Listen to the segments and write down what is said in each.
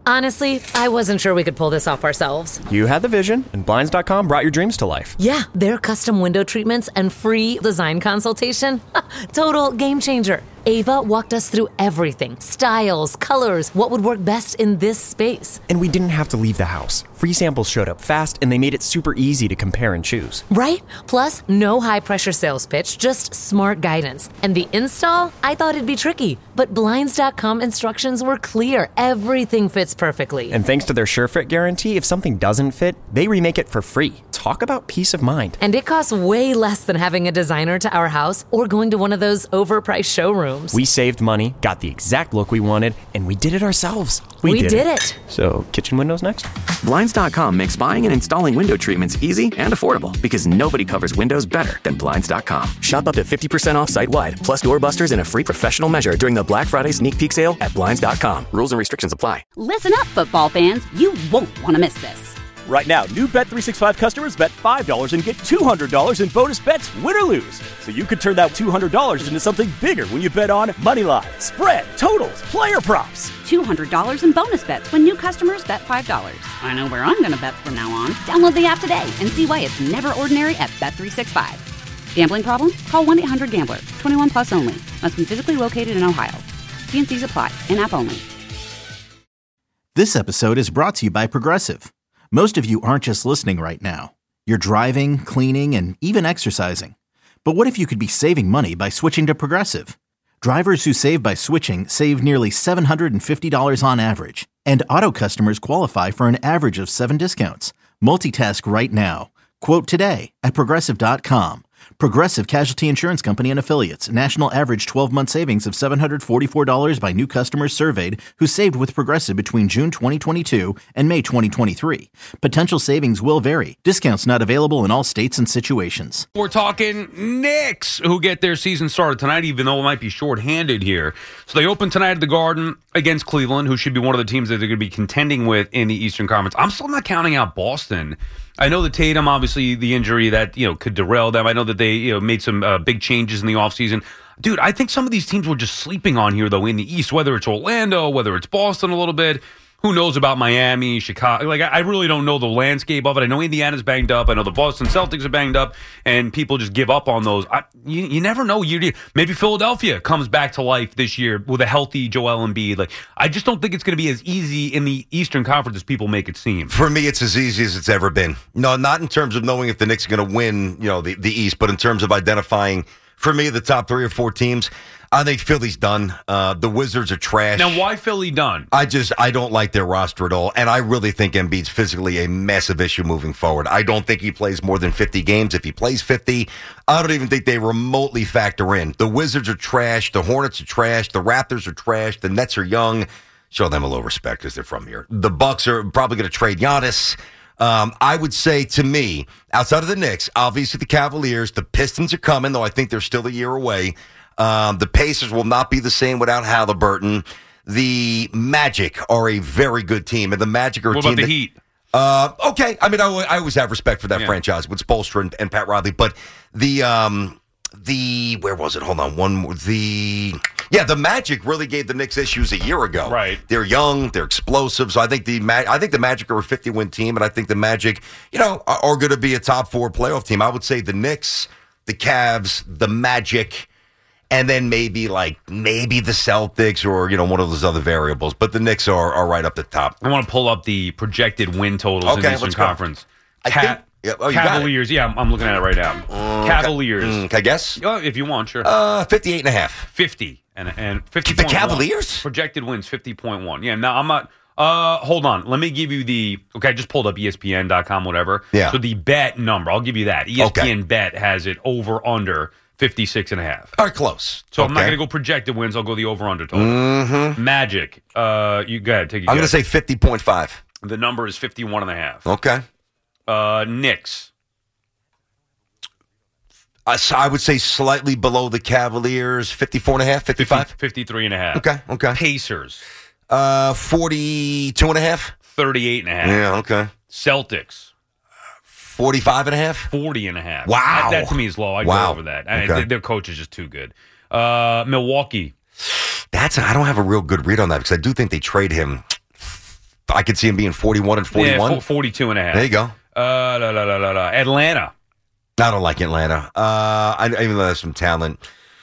Honestly, I wasn't sure we could pull this off ourselves. You had the vision, and Blinds.com brought your dreams to life. Yeah, their custom window treatments and free design consultation. Total game changer. Ava walked us through everything. Styles, colors, what would work best in this space. And we didn't have to leave the house. Free samples showed up fast, and they made it super easy to compare and choose. Right? Plus, no high-pressure sales pitch, just smart guidance. And the install? I thought it'd be tricky. But Blinds.com instructions were clear. Everything fits perfectly. And thanks to their SureFit guarantee, if something doesn't fit, they remake it for free. Talk about peace of mind. And it costs way less than having a designer to our house or going to one of those overpriced showrooms. We saved money, got the exact look we wanted, and we did it ourselves. We did it. So, kitchen windows next? Blinds.com makes buying and installing window treatments easy and affordable because nobody covers windows better than Blinds.com. Shop up to 50% off site-wide, plus doorbusters and a free professional measure during the Black Friday sneak peek sale at Blinds.com. Rules and restrictions apply. Listen up, football fans. You won't want to miss this. Right now, new Bet365 customers bet $5 and get $200 in bonus bets, win or lose. So you could turn that $200 into something bigger when you bet on money line, spread, totals, player props. $200 in bonus bets when new customers bet $5. I know where I'm going to bet from now on. Download the app today and see why it's never ordinary at Bet365. Gambling problem? Call 1-800-GAMBLER. 21 plus only. Must be physically located in Ohio. T&Cs apply. In-app only. This episode is brought to you by Progressive. Most of you aren't just listening right now. You're driving, cleaning, and even exercising. But what if you could be saving money by switching to Progressive? Drivers who save by switching save nearly $750 on average. And auto customers qualify for an average of 7 discounts. Multitask right now. Quote today at Progressive.com. Progressive Casualty Insurance Company and Affiliates. National average 12-month savings of $744 by new customers surveyed who saved with Progressive between June 2022 and May 2023. Potential savings will vary. Discounts not available in all states and situations. We're talking Knicks, who get their season started tonight, even though it might be shorthanded here. So they open tonight at the Garden against Cleveland, who should be one of the teams that they're going to be contending with in the Eastern Conference. I'm still not counting out Boston. I know that Tatum, obviously, the injury that could derail them. I know that they made some big changes in the offseason. Dude, I think some of these teams were just sleeping on here, though, in the East, whether it's Orlando, whether it's Boston a little bit. Who knows about Miami, Chicago? I really don't know the landscape of it. I know Indiana's banged up. I know the Boston Celtics are banged up, and people just give up on those. You never know. Maybe Philadelphia comes back to life this year with a healthy Joel Embiid. I just don't think it's going to be as easy in the Eastern Conference as people make it seem. For me, it's as easy as it's ever been. No, not in terms of knowing if the Knicks are going to win, the East, but in terms of identifying, for me, the top 3 or 4 teams. I think Philly's done. The Wizards are trash. Now, why Philly done? I don't like their roster at all, and I really think Embiid's physically a massive issue moving forward. I don't think he plays more than 50 games. If he plays 50, I don't even think they remotely factor in. The Wizards are trash. The Hornets are trash. The Raptors are trash. The Nets are young. Show them a little respect because they're from here. The Bucks are probably going to trade Giannis. I would say, to me, outside of the Knicks, obviously the Cavaliers, the Pistons are coming, though I think they're still a year away. The Pacers will not be the same without Halliburton. The Magic are a very good team, and the Magic are a team. What about the Heat? Okay. I mean, I always have respect for that franchise with Spoelstra and Pat Riley, but the where was it? Hold on, one more. The Magic really gave the Knicks issues a year ago. Right. They're young, they're explosive. So I think the Magic are a 50-win team, and I think the Magic, are going to be a top 4 playoff team. I would say the Knicks, the Cavs, the Magic. And then maybe the Celtics or, one of those other variables. But the Knicks are right up the top. I want to pull up the projected win totals in the Eastern Conference. Cavaliers. Yeah, I'm looking at it right now. Cavaliers. Can I guess? If you want, sure. 58.5. 50. And 50. The Cavaliers? Projected wins, 50.1. Yeah, now I'm not. Hold on. Let me give you I just pulled up ESPN.com, whatever. Yeah. So the bet number, I'll give you that. ESPN bet has it over under 56.5. All right, close. So I'm not going to go projected wins. I'll go the over-under total. Mm-hmm. Magic. You go ahead. Take it. I'm going to say 50.5. The number is 51.5. Okay. Knicks. I would say slightly below the Cavaliers. 54.5, 55? 53.5. Okay. Pacers. 42.5? 38.5. Yeah, okay. Celtics. 45.5? 40.5. Wow. That to me is low. I'd go over that. Okay. Their coach is just too good. Milwaukee. I don't have a real good read on that because I do think they trade him. I could see them being 41 and 41. Yeah, 42 and a half. There you go. Atlanta. I don't like Atlanta. Even though there's some talent.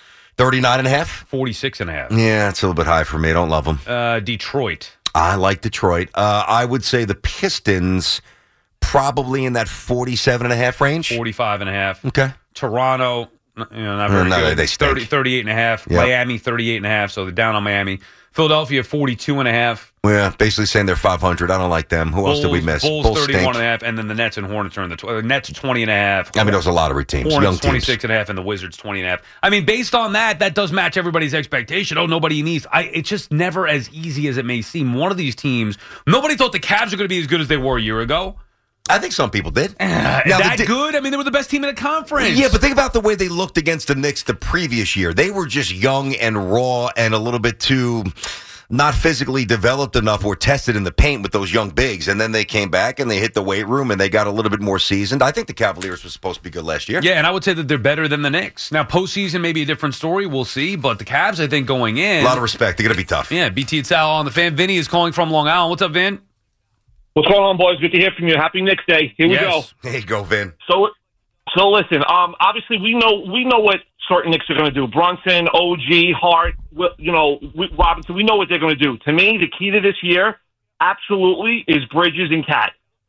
39 and a half? 46 and a half. Yeah, it's a little bit high for me. I don't love them. Detroit. I like Detroit. I would say the Pistons probably in that 47 and a half range. 45 and a half. Okay. Toronto, not very good. They stink. 38 and a half. Yep. Miami, 38 and a half. So they're down on Miami. Philadelphia, 42 and a half. Yeah, basically saying they're 500. I don't like them. Who else did we miss? Bulls 31 and a half, and then the Nets and Hornets are in the Nets 20 and a half. I mean, those are a lot of teams. Hornets young 26 teams. and a half, and the Wizards 20 and a half. I mean, based on that does match everybody's expectation. Oh, nobody needs. It's just never as easy as it may seem. One of these teams, nobody thought the Cavs were going to be as good as they were a year ago. I think some people did. Good? I mean, they were the best team in the conference. Yeah, but think about the way they looked against the Knicks the previous year. They were just young and raw and a little bit too not physically developed enough or tested in the paint with those young bigs. And then they came back and they hit the weight room and they got a little bit more seasoned. I think the Cavaliers were supposed to be good last year. Yeah, and I would say that they're better than the Knicks. Now, postseason may be a different story. We'll see. But the Cavs, I think, going in. A lot of respect. They're going to be tough. Yeah, BT and Sal on the fan. Vinny is calling from Long Island. What's up, Vin? What's going on, boys? Good to hear from you. Happy Knicks Day. Here we go. There you go, Vin. So listen. Obviously, we know what certain Knicks are going to do. Brunson, OG, Hart, Robinson. We know what they're going to do. To me, the key to this year, absolutely, is Bridges and Cat.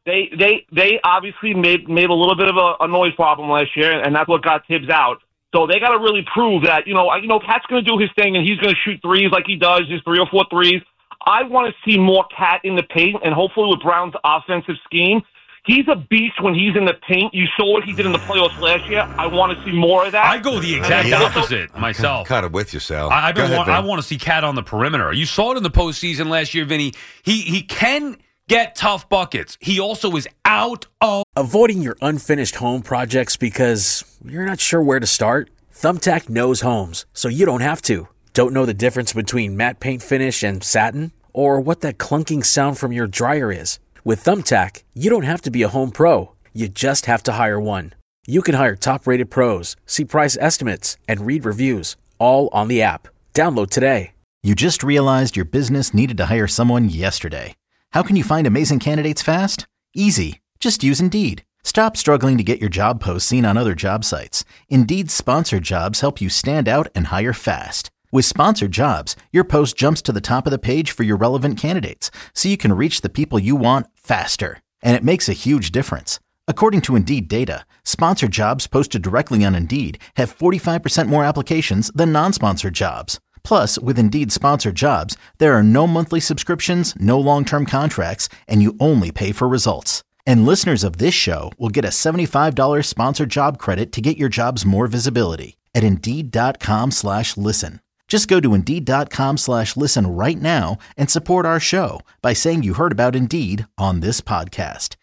They obviously made a little bit of a noise problem last year, and that's what got Tibbs out. So they got to really prove that Cat's going to do his thing, and he's going to shoot threes like he does, his 3 or 4 threes. I want to see more Cat in the paint, and hopefully with Brown's offensive scheme. He's a beast when he's in the paint. You saw what he did in the playoffs last year. I want to see more of that. I go the exact opposite myself. Kind of with you, Sal. I want to see Cat on the perimeter. You saw it in the postseason last year, Vinny. He can get tough buckets. He also is out of... Avoiding your unfinished home projects because you're not sure where to start? Thumbtack knows homes, so you don't have to. Don't know the difference between matte paint finish and satin? Or what that clunking sound from your dryer is? With Thumbtack, you don't have to be a home pro. You just have to hire one. You can hire top-rated pros, see price estimates, and read reviews, all on the app. Download today. You just realized your business needed to hire someone yesterday. How can you find amazing candidates fast? Easy. Just use Indeed. Stop struggling to get your job posts seen on other job sites. Indeed's sponsored jobs help you stand out and hire fast. With sponsored jobs, your post jumps to the top of the page for your relevant candidates, so you can reach the people you want faster. And it makes a huge difference. According to Indeed data, sponsored jobs posted directly on Indeed have 45% more applications than non-sponsored jobs. Plus, with Indeed sponsored jobs, there are no monthly subscriptions, no long-term contracts, and you only pay for results. And listeners of this show will get a $75 sponsored job credit to get your jobs more visibility at Indeed.com/listen. Just go to Indeed.com/listen right now and support our show by saying you heard about Indeed on this podcast.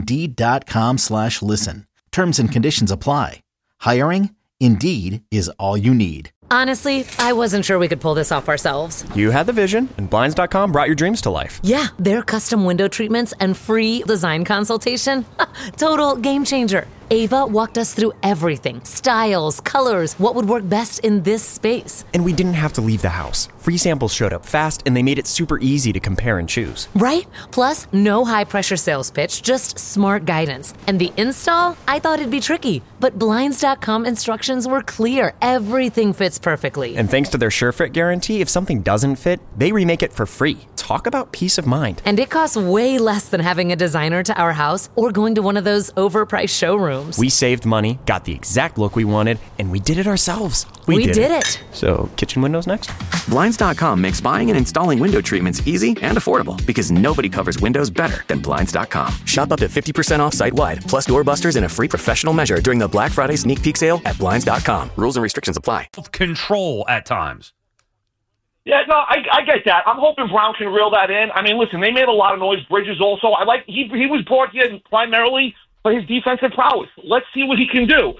Indeed.com/listen. Terms and conditions apply. Hiring? Indeed is all you need. Honestly, I wasn't sure we could pull this off ourselves. You had the vision, and Blinds.com brought your dreams to life. Yeah, their custom window treatments and free design consultation. Total game changer. Ava walked us through everything. Styles, colors, what would work best in this space. And we didn't have to leave the house. Free samples showed up fast, and they made it super easy to compare and choose. Right? Plus, no high-pressure sales pitch, just smart guidance. And the install? I thought it'd be tricky. But Blinds.com instructions were clear. Everything fits perfectly. And thanks to their SureFit guarantee, if something doesn't fit, they remake it for free. Talk about peace of mind. And it costs way less than having a designer to our house or going to one of those overpriced showrooms. We saved money, got the exact look we wanted, and we did it ourselves. We did it. So, kitchen windows next? Blinds.com makes buying and installing window treatments easy and affordable because nobody covers windows better than Blinds.com. Shop up to 50% off site-wide, plus doorbusters and a free professional measure during the Black Friday sneak peek sale at Blinds.com. Rules and restrictions apply. Control at times. Yeah, no, I get that. I'm hoping Brown can reel that in. I mean, listen, they made a lot of noise. Bridges also. He was brought here primarily for his defensive prowess. Let's see what he can do.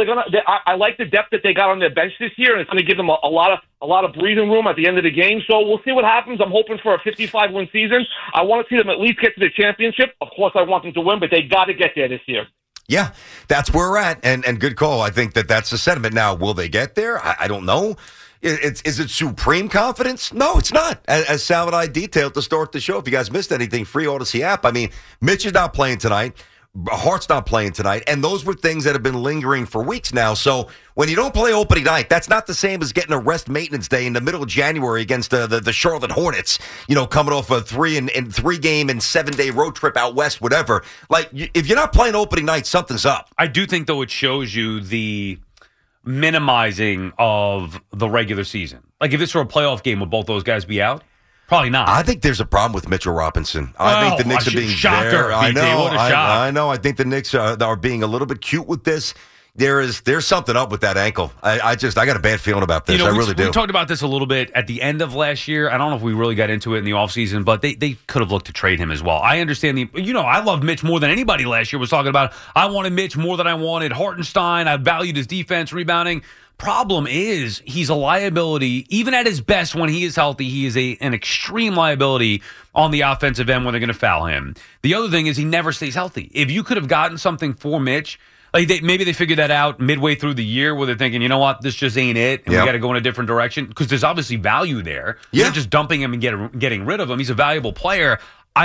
I like the depth that they got on their bench this year, and it's going to give them a lot of breathing room at the end of the game. So we'll see what happens. I'm hoping for a 55-win season. I want to see them at least get to the championship. Of course, I want them to win, but they got to get there this year. Yeah, that's where we're at, and good call. I think that's the sentiment. Now, will they get there? I don't know. Is it supreme confidence? No, it's not. As Sal and I detailed to start the show, if you guys missed anything, free Odyssey app. I mean, Mitch is not playing tonight. Hart's not playing tonight. And those were things that have been lingering for weeks now. So when you don't play opening night, that's not the same as getting a rest maintenance day in the middle of January against the Charlotte Hornets, coming off a 3-game and 7-day road trip out west, whatever. Like, if you're not playing opening night, something's up. I do think, though, it shows you the minimizing of the regular season. Like, if this were a playoff game, would both those guys be out? Probably not. I think there's a problem with Mitchell Robinson. I think the Knicks are being shocker. I know. What a shock. I know. I think the Knicks are being a little bit cute with this. There's something up with that ankle. I got a bad feeling about this. I really do. We talked about this a little bit at the end of last year. I don't know if we really got into it in the offseason, but they could have looked to trade him as well. I understand I loved Mitch more than anybody last year was talking about. I wanted Mitch more than I wanted Hartenstein. I valued his defense, rebounding. Problem is, he's a liability. Even at his best, when he is healthy, he is an extreme liability on the offensive end when they're going to foul him. The other thing is he never stays healthy. If you could have gotten something for Mitch, like maybe they figured that out midway through the year where they're thinking, you know what, this just ain't it, and we got to go in a different direction, because there's obviously value there. You're not just dumping him and getting rid of him. He's a valuable player.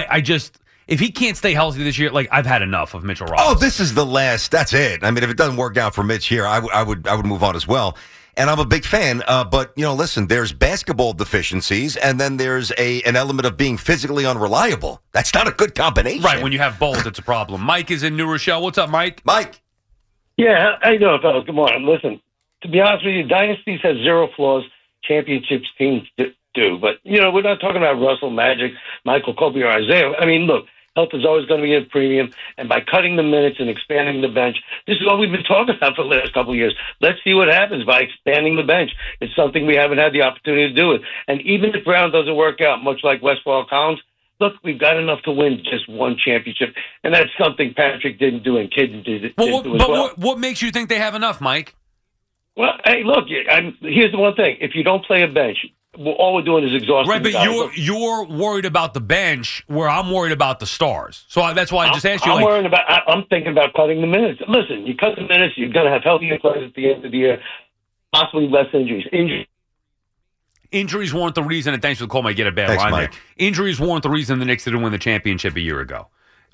If he can't stay healthy this year, like, I've had enough of Mitchell Robinson. Oh, this is the last. That's it. I mean, if it doesn't work out for Mitch here, I would move on as well. And I'm a big fan. But listen, there's basketball deficiencies, and then there's an element of being physically unreliable. That's not a good combination. Right. When you have both, it's a problem. Mike is in New Rochelle. What's up, Mike? Mike. Yeah, how you doing, fellas? Good morning. Listen, to be honest with you, dynasties have zero flaws. Championships teams do. But we're not talking about Russell, Magic, Michael, Kobe, or Isaiah. I mean, look. Health is always going to be a premium, and by cutting the minutes and expanding the bench, this is what we've been talking about for the last couple of years. Let's see what happens by expanding the bench. It's something we haven't had the opportunity to do it. And even if Brown doesn't work out, much like Westfall Collins, look, we've got enough to win just one championship, and that's something Patrick didn't do and Kidd didn't do as well. What makes you think they have enough, Mike? Well, hey, look, here's the one thing. If you don't play a bench, all we're doing is exhausting. Right, but you're worried about the bench, where I'm worried about the stars. So that's why I just asked you. I'm thinking about cutting the minutes. Listen, you cut the minutes, you're going to have healthier players at the end of the year, possibly less injuries. Injuries weren't the reason, and thanks for the call, Mike. Get a bad line there. Injuries weren't the reason the Knicks didn't win the championship a year ago.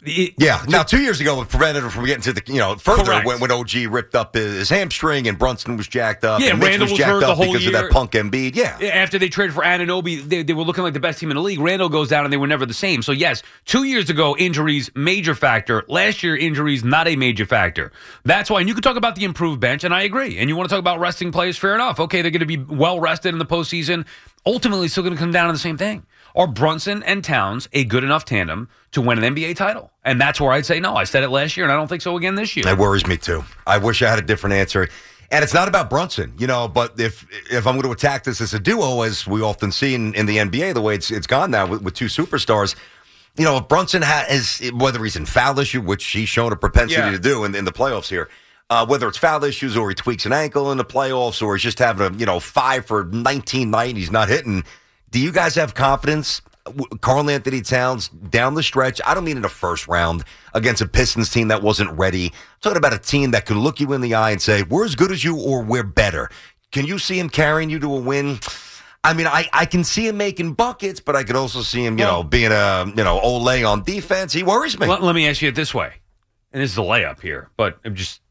Now 2 years ago, it prevented him from getting to the further when OG ripped up his hamstring and Brunson was jacked up. Yeah, and Randall was hurt the whole because year of that punk Embiid. Yeah, after they traded for Anunoby, they were looking like the best team in the league. Randall goes down, and they were never the same. So yes, 2 years ago, injuries major factor. Last year, injuries not a major factor. That's why. And you can talk about the improved bench, and I agree. And you want to talk about resting players, fair enough. Okay, they're going to be well rested in the postseason. Ultimately, it's still going to come down to the same thing. Are Brunson and Towns a good enough tandem to win an NBA title? And that's where I'd say no. I said it last year, and I don't think so again this year. That worries me, too. I wish I had a different answer. And it's not about Brunson, but if I'm going to attack this as a duo, as we often see in the NBA, the way it's gone now with two superstars, if Brunson has, whether he's in foul issue, which he's shown a propensity to do in the playoffs here, whether it's foul issues or he tweaks an ankle in the playoffs or he's just having a 5 for 19 night and he's not hitting, do you guys have confidence? Karl Anthony Towns down the stretch, I don't mean in the first round against a Pistons team that wasn't ready. I'm talking about a team that could look you in the eye and say, we're as good as you or we're better. Can you see him carrying you to a win? I mean, I can see him making buckets, but I could also see him, being Olay on defense. He worries me. Let me ask you it this way, and this is a layup here, but I'm just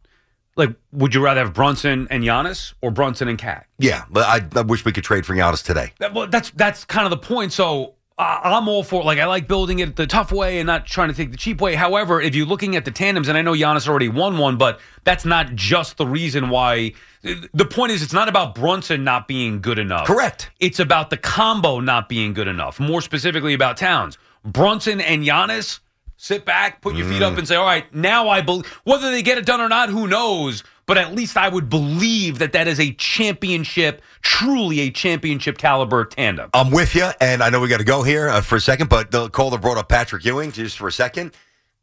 would you rather have Brunson and Giannis or Brunson and Cat? Yeah, but I wish we could trade for Giannis today. That's kind of the point. So I'm all for I like building it the tough way and not trying to take the cheap way. However, if you're looking at the tandems, and I know Giannis already won one, but that's not just the reason why. The point is, it's not about Brunson not being good enough. Correct. It's about the combo not being good enough. More specifically about Towns. Brunson and Giannis, sit back, put your feet up and say, all right, now I believe. Whether they get it done or not, who knows? But at least I would believe that is a championship, truly a championship caliber tandem. I'm with you, and I know we got to go here for a second, but the caller brought up Patrick Ewing just for a second.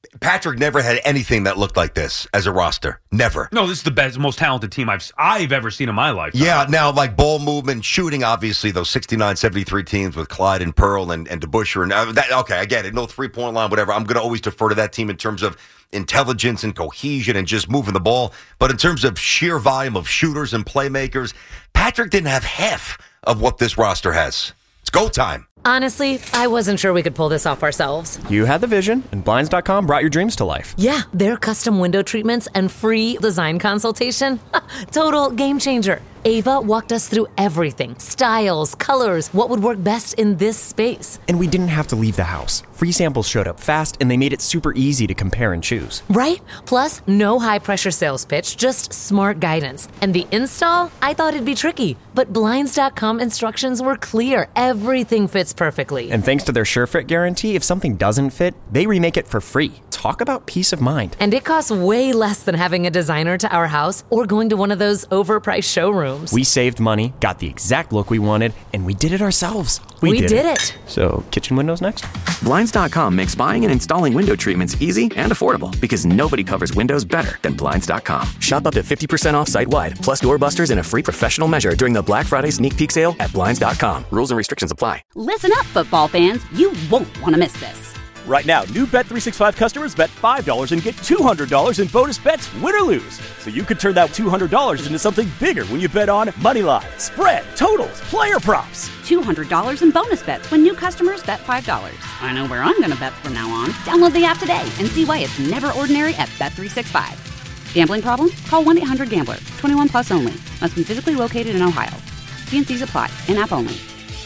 Patrick never had anything that looked like this as a roster. Never. No, this is the best, most talented team I've ever seen in my life. Yeah, now like ball movement, shooting, obviously those 69, 73 teams with Clyde and Pearl and DeBusschere. And okay, I get it. No 3-point line, whatever. I'm going to always defer to that team in terms of intelligence and cohesion and just moving the ball. But in terms of sheer volume of shooters and playmakers, Patrick didn't have half of what this roster has. It's go time. Honestly, I wasn't sure we could pull this off ourselves. You had the vision, and Blinds.com brought your dreams to life. Yeah, their custom window treatments and free design consultation. Total game changer. Ava walked us through everything. Styles, colors, what would work best in this space. And we didn't have to leave the house. Free samples showed up fast, and they made it super easy to compare and choose. Right? Plus, no high-pressure sales pitch, just smart guidance. And the install? I thought it'd be tricky, but Blinds.com instructions were clear. Everything fits perfectly. And thanks to their SureFit guarantee, if something doesn't fit, they remake it for free. Talk about peace of mind. And it costs way less than having a designer to our house or going to one of those overpriced showrooms. We saved money, got the exact look we wanted, and we did it ourselves. We did it. So, kitchen windows next? Blinds.com makes buying and installing window treatments easy and affordable because nobody covers windows better than Blinds.com. Shop up to 50% off site-wide, plus doorbusters and a free professional measure during the Black Friday sneak peek sale at Blinds.com. Rules and restrictions apply. Listen up, football fans. You won't want to miss this. Right now, new Bet365 customers bet $5 and get $200 in bonus bets, win or lose. So you could turn that $200 into something bigger when you bet on moneyline, spread, totals, player props. $200 in bonus bets when new customers bet $5. I know where I'm going to bet from now on. Download the app today and see why it's never ordinary at Bet365. Gambling problem? Call 1-800-GAMBLER. 21 plus only. Must be physically located in Ohio. T&Cs apply. In-app only.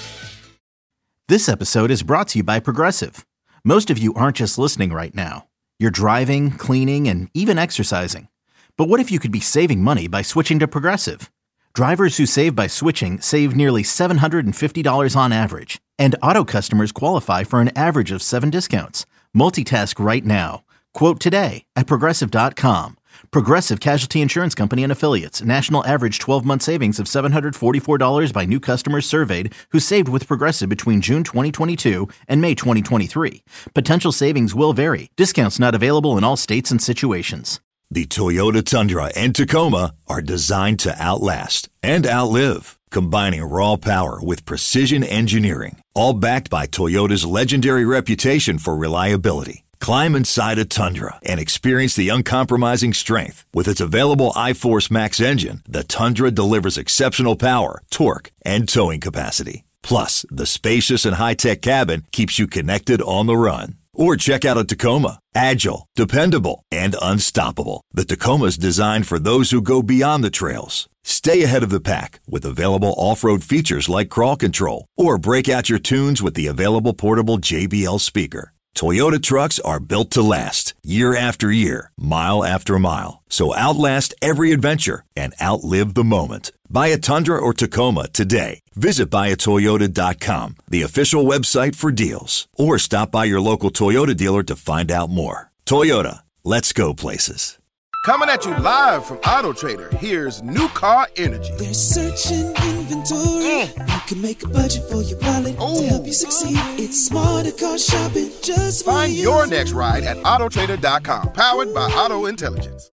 This episode is brought to you by Progressive. Most of you aren't just listening right now. You're driving, cleaning, and even exercising. But what if you could be saving money by switching to Progressive? Drivers who save by switching save nearly $750 on average. And auto customers qualify for an average of 7 discounts. Multitask right now. Quote today at Progressive.com. Progressive Casualty Insurance Company and Affiliates. National average 12-month savings of $744 by new customers surveyed who saved with Progressive between June 2022 and May 2023. Potential savings will vary. Discounts not available in all states and situations. The Toyota Tundra and Tacoma are designed to outlast and outlive, combining raw power with precision engineering, all backed by Toyota's legendary reputation for reliability. Climb inside a Tundra and experience the uncompromising strength. With its available iForce Max engine, the Tundra delivers exceptional power, torque, and towing capacity. Plus, the spacious and high-tech cabin keeps you connected on the run. Or check out a Tacoma. Agile, dependable, and unstoppable. The Tacoma's designed for those who go beyond the trails. Stay ahead of the pack with available off-road features like crawl control. Or break out your tunes with the available portable JBL speaker. Toyota trucks are built to last, year after year, mile after mile. So outlast every adventure and outlive the moment. Buy a Tundra or Tacoma today. Visit buyatoyota.com, the official website for deals. Or stop by your local Toyota dealer to find out more. Toyota, let's go places. Coming at you live from Auto Trader, here's New Car Energy. They're searching inventory. You can make a budget for your wallet to help you succeed. It's smarter car shopping just for Find you. your next ride at autotrader.com. Powered by Auto Intelligence.